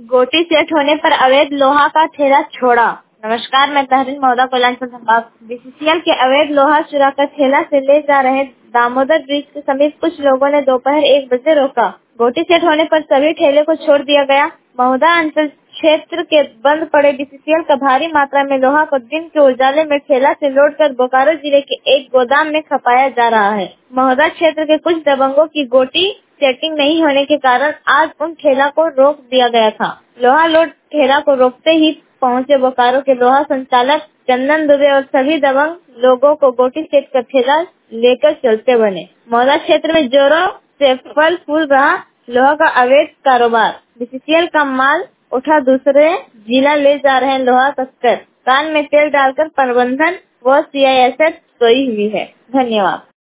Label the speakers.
Speaker 1: गोटी सेट होने पर अवैध लोहा का ठेला छोड़ा। नमस्कार, मैं तहरीन मौदा कोलानपुर संभाग। बीसीसीएल के अवैध लोहा चुरा कर ठेला से ले जा रहे दामोदर ब्रिज के समीप कुछ लोगों ने दोपहर 1 बजे रोका। गोटी सेट होने पर सभी ठेले को छोड़ दिया गया। महुदा अंचल क्षेत्र के बंद पड़े बीसीसीएल का भारी मात्रा में लोहा को दिन के उजाले में ठेला से लोड कर बोकारो जिले के एक गोदाम में खपाया जा रहा है। महुदा क्षेत्र के कुछ दबंगों की गोटी सेटिंग नहीं होने के कारण आज उन ठेला को रोक दिया गया था। लोहा लोड ठेला को रोकते ही पहुंचे बोकारो के लोहा संचालक चंदन दुबे और सभी दबंग लोगों को गोटी सेट कर ठेला लेकर चलते बने। महुदा क्षेत्र में जोरों से फल फूल रहा लोहा का अवैध कारोबार। बीसीसीएल का माल उठा दूसरे जिला ले जा रहे लोहा तस्कर। कान में तेल डालकर प्रबंधन व सीआईएसएफ सोई हुई है। धन्यवाद।